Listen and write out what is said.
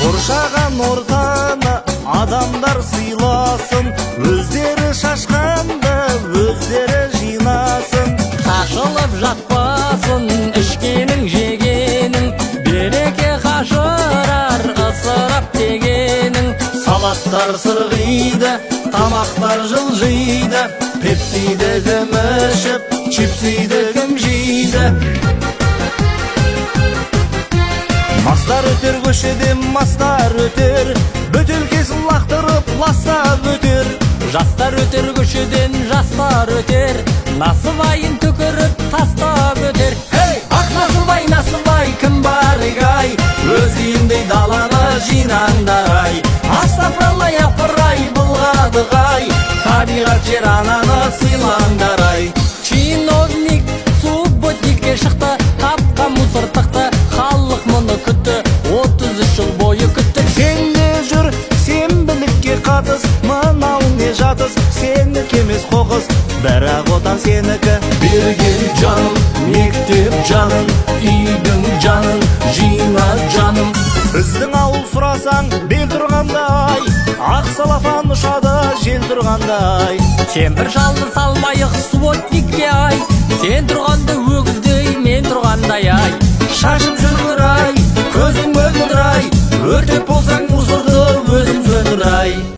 қоршаған ортаны адамдар сыйласын, өздері шашқанды өздері жинасын. Шашылып жатпасын ішкенің жегенің, береке қашырар ысырап дегенің. Салаттар сырғиды, тамақтар жылжиды, пепсиді кім ішіп, чипсиді кім жейді. Мастар өтер көшеден мастар өтер, бөтелкесін лақтырып ластап өтер. Жастар өтер көшеден жастар өтер, насыбайын төкіріп тастап өтер. Ақ насыбай, кім бар егай, өз үйіндей даланы жинаңдар-ай. Астапыралай апырай бұлғадығай, табиғат жер ананы сыйлаңдар-ай. Чиновник субботникке шықты, тапқа мусор тықты, халық мұны күтті, 33 жыл бойы күтті. Сен не жүр, сен білікке қатыс, мынау не жатыс, сенікі емес қоқыс, бірақ отан сенікі. Берген жаным, мектеп жаным, үйдің жанын, жина жаным. Біздің ауыл сұрасаң, бел тұрғандай, ақ салафан ұшады жел тұрғандай. Кемпір жалды салмайық субботникке ай, сен тұрғанда өгіздей мен тұрғандай ай. Шашым